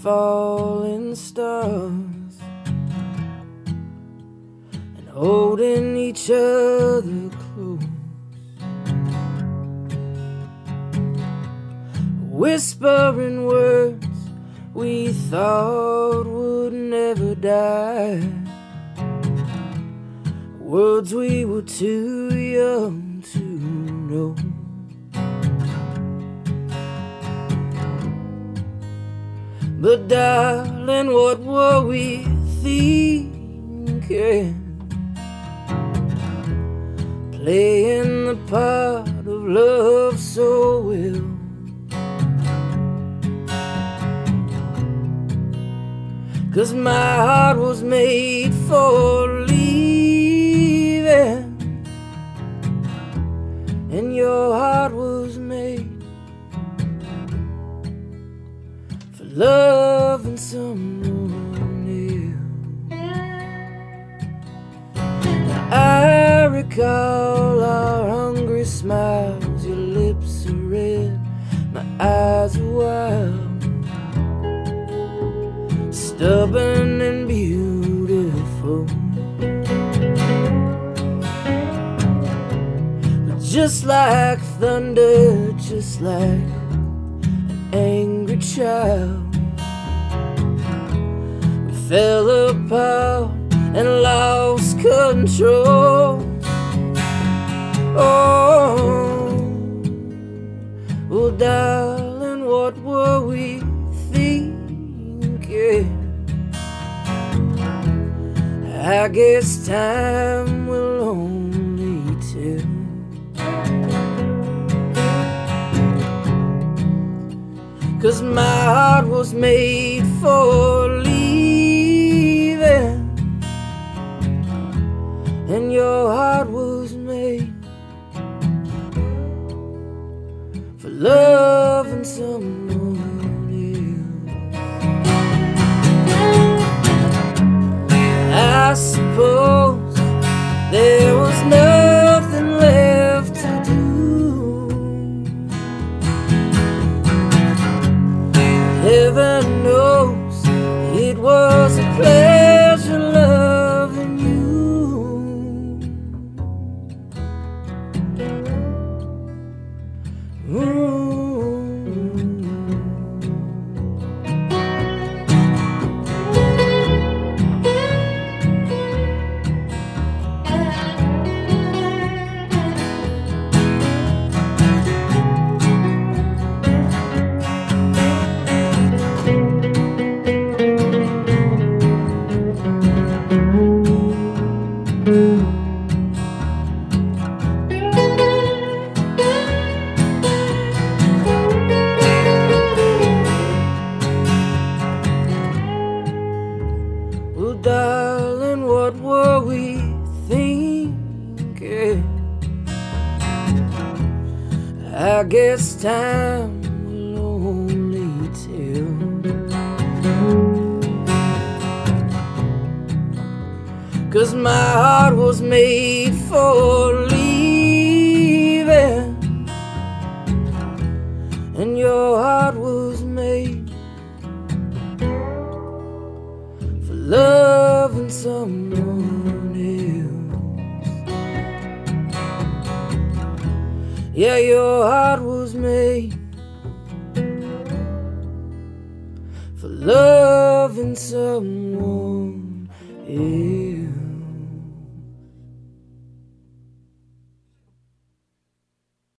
falling stars and holding each other close, whispering words we thought would never die, words we were too young to know. But darling, what were we thinking? Playing the part of love so well, 'cause my heart was made for leaving, and your heart was made for loving someone else. Now I recall our hungry smiles, your lips are red, my eyes are wild, stubborn and beautiful. But just like thunder, just like an angry child, we fell apart and lost control. Oh, well, darling, what were we thinking? I guess time will only tell. 'Cause my heart was made for leaving, and your heart was made for loving someone else. I suppose there was nothing left to do. Heaven knows it was a pleasure loving you. Well, darling, what were we thinking? I guess time will only tell. 'Cause my heart was made for leaving, and your heart was made for loving someone else. Yeah, your heart was made for loving someone else.